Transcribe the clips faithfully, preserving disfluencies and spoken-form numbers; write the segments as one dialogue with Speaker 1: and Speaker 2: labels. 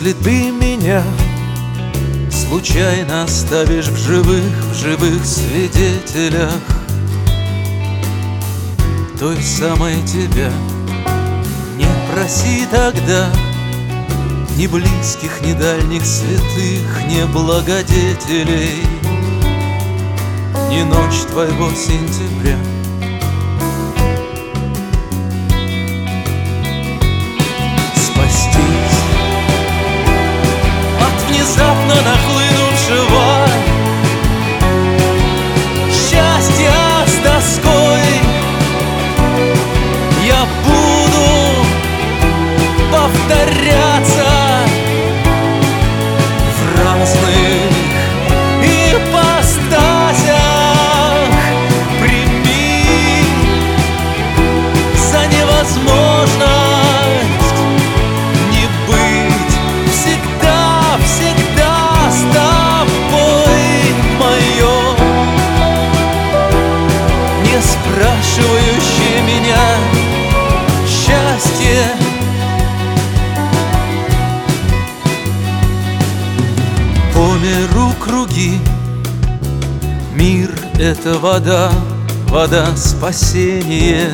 Speaker 1: Если ты меня случайно оставишь в живых, в живых свидетелях той самой тебя, не проси тогда ни близких, ни дальних святых, ни благодетелей, ни ночь твоего сентября. Спастись от внезапно нахлынувшего счастья с тоской я буду повторяться в разных ипостасях. Прими за невозможность не быть всегда, всегда с тобой, мое, не спрашивающее меня счастье. По миру круги, мир — это вода, вода спасения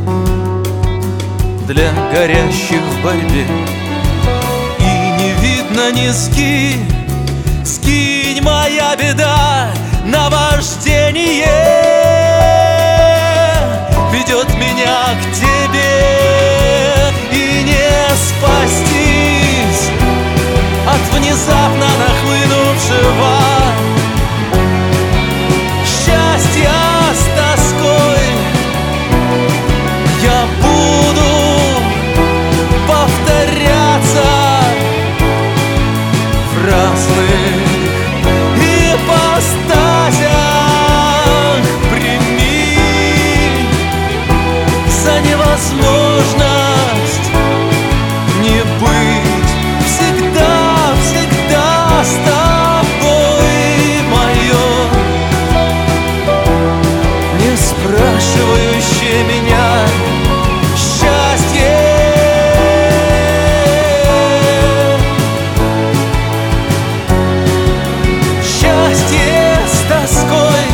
Speaker 1: для горящих в борьбе. И не видно низки, скинь, моя беда, наваждение ведет меня к тебе, и не спастись от внезапно нахлынувшего счастья с тоской. Я буду повторяться в разных ипостасях. Прими за невозможность не быть всегда, всегда с тобой, мое, не спрашивающее меня счастье. Счастье с тоской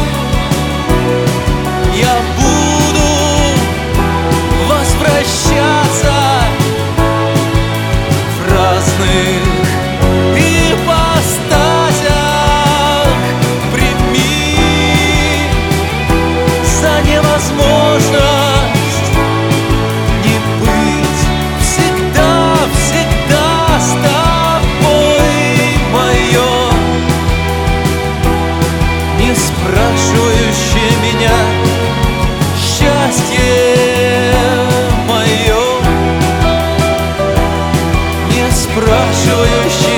Speaker 1: я буду возвращаться в разных ипостасях. Прими за невозможность не быть всегда, всегда с тобой, мое, не спрашивающее меня счастье, мое, не спрашивающее